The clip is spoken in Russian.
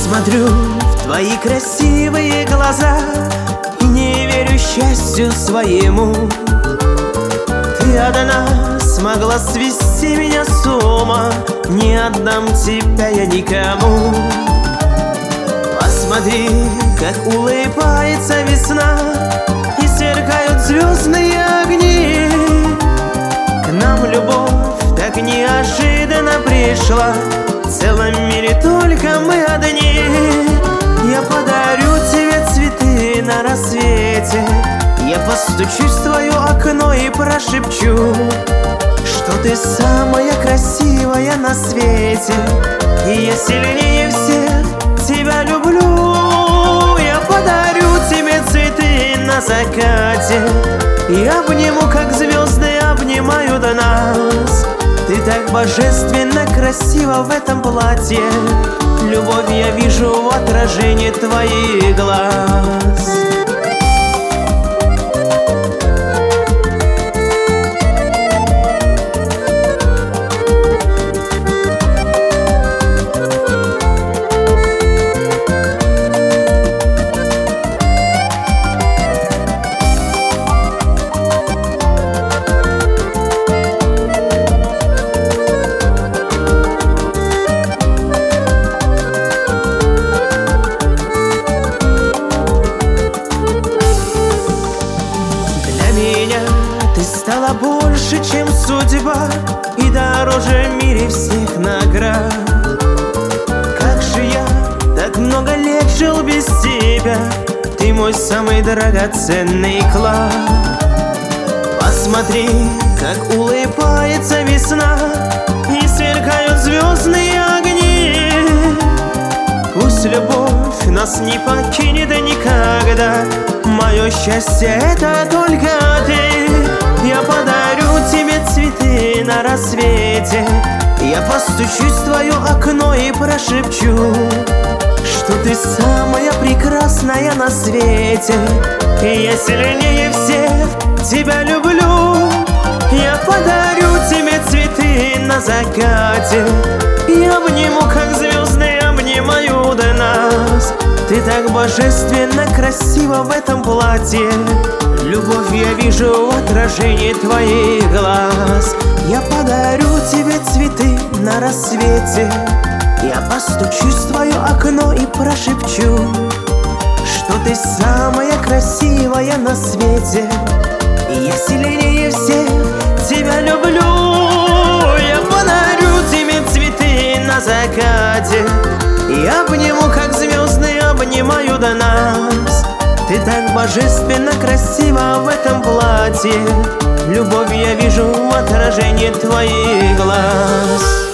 Смотрю в твои красивые глаза и не верю счастью своему. Ты одна смогла свести меня с ума, не отдам тебя я никому. Посмотри, как улыбается весна и сверкают звездные огни. К нам любовь так неожиданно пришла, в целом мире только мы одни. Я подарю тебе цветы на рассвете, я постучусь в твое окно и прошепчу, что ты самая красивая на свете, и я сильнее всех тебя люблю. Я подарю тебе цветы на закате и обниму, как звезды обнимают нас. Ты так божественно красива в этом платье, любовь я вижу в отражении твоих глаз. Ты стала больше, чем судьба, и дороже в мире всех наград. Как же я так много лет жил без тебя, ты мой самый драгоценный клад. Посмотри, как улыбается весна и сверкают звездные огни. Пусть любовь нас не покинет никогда, мое счастье это только ты. Я подарю тебе цветы на рассвете, я постучусь в твое окно и прошепчу, что ты самая прекрасная на свете, и я сильнее всех тебя люблю. Я подарю тебе цветы на закате и обниму, как звезды обнимают нас. Ты так божественно красива в этом платье, любовь я вижу в отражении твоих глаз. Я подарю тебе цветы на рассвете, я постучусь в твое окно и прошепчу, что ты самая красивая на свете, и я сильнее всех тебя люблю. Я подарю тебе цветы на закате и обниму, как звезды обнимают нас. Ты так божественно красива в этом платье, любовь я вижу в отражении твоих глаз.